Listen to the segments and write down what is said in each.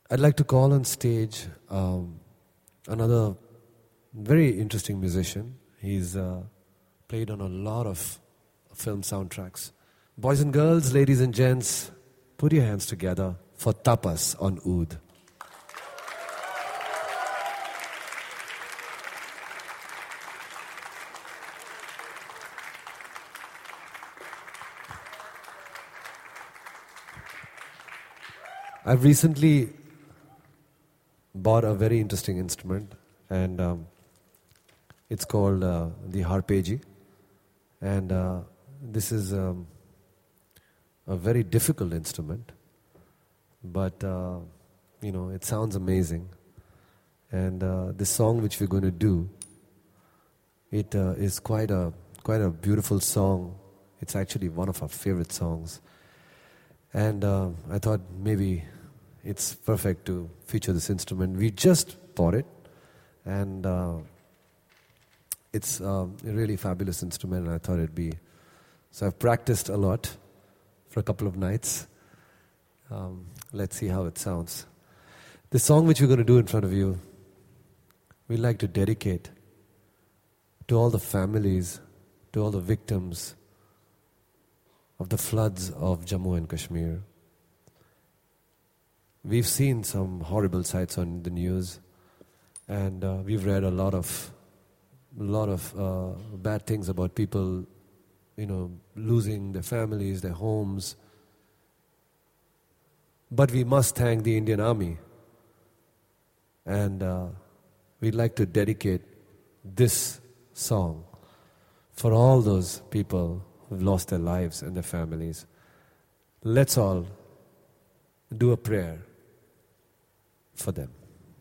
I'd like to call on stage another very interesting musician. He's played on a lot of film soundtracks. Boys and girls, ladies and gents, put your hands together for Tapas on Oud. I've recently bought a very interesting instrument, and it's called the harpeggi. And this is a very difficult instrument, but it sounds amazing. And this song which we're going to do, it is quite a beautiful song. It's actually one of our favorite songs. And I thought maybe it's perfect to feature this instrument. We just bought it, and it's a really fabulous instrument, and I thought it'd be... So I've practiced a lot for a couple of nights. Let's see how it sounds. The song which we're going to do in front of you, we'd like to dedicate to all the families, to all the victims of the floods of Jammu and Kashmir. We've seen some horrible sights on the news, and we've read a lot of bad things about people, losing their families, their homes. But we must thank the Indian Army, and we'd like to dedicate this song for all those people who've lost their lives and their families. Let's all do a prayer for them.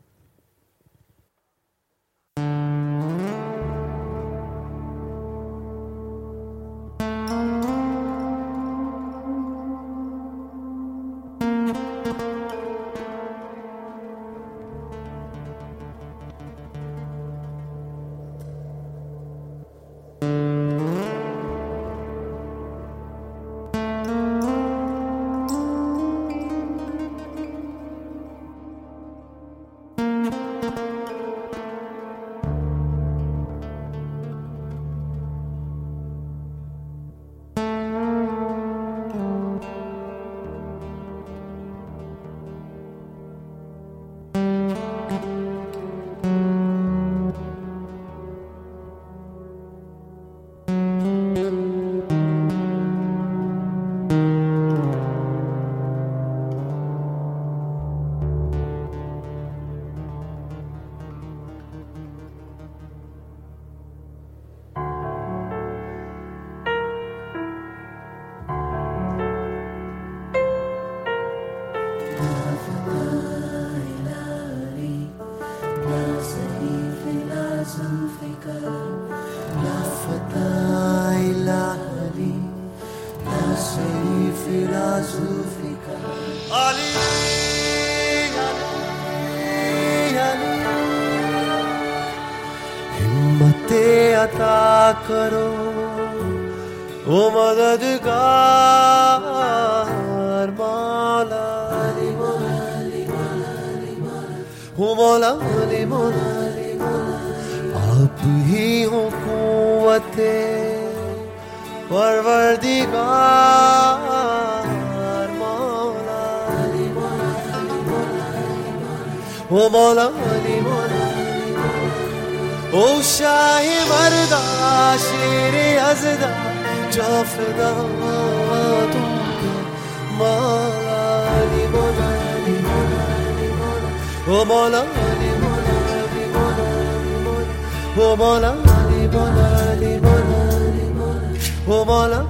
करो ओ मददगार मौला हो मौला आप ही हो कुव्वते परवरदिगार मौला हो मौला ओ शाह मर्दा शेर अज़दा जाफदा तुम मौला ओ मौला ओ मौला ओ मौला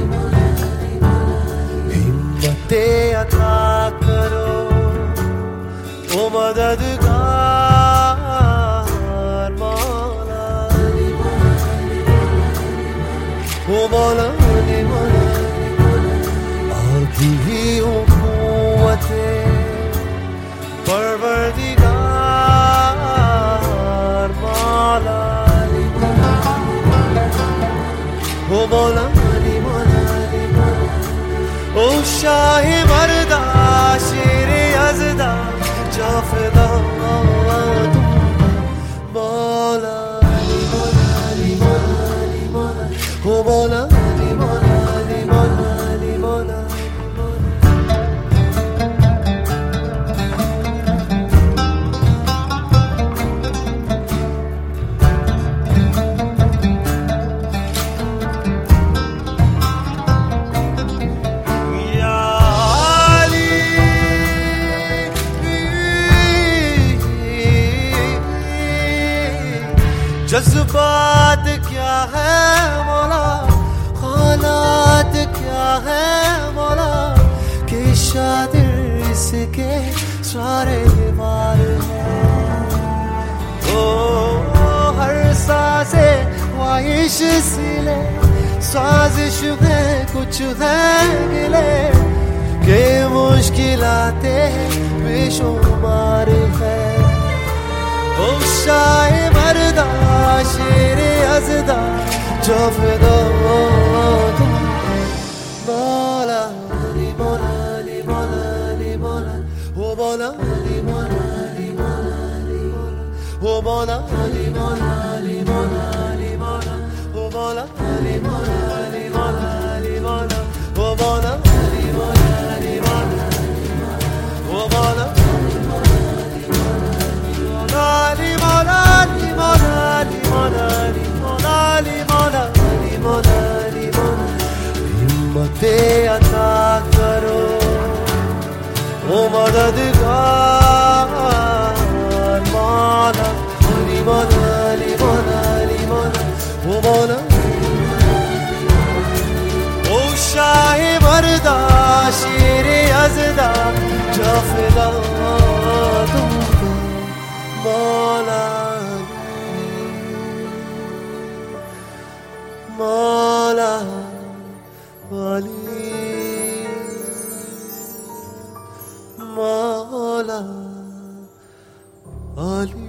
हिम्मते अता करो ओ मददगार मौला ओ मौला आप ही हो कुव्वते परवरदिगार मौला ओ मौला ओ शाह मर्दा शेर अज़दा फिदा मौला अली मौला अली मौला अली मौला ओ मौला अली मौला अली मौला अली मौला जज्बात क्या है मौला हालात क्या है मौला कि शादिर इसके सारे मार हैं ओ हर साज़े ख्वाहिश सिले साजिश में कुछ है गिले कि मुश्किलातें बेशुमार है ओ शाए मर्दा शेर अज़दा जो फिदा मौला अली मौला अली मौला अली मौला ओ मौला अली मौला अली मौला अली मौला ओ मौला अली मौला अली मौला अली मौला ओ मौला अली मौला अली मौला अली मौला ओ मौला अली मौला अली मौला ओ मौला Ali Mola, Ali Mola, Ali Mola, Ali Mola, Ali Mola, Ali Mola, Ali Mola. हिम्मते अता करो, ओ मददगार मौला, Ali Mola, Ali Mola, Ali Mola, ओ मौला, ओ शाहे मर्दा शेर अज़दा जो फिदा तुमको मौला मौला अली मौला अली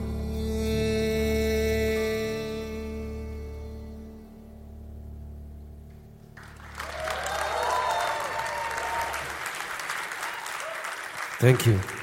Thank you.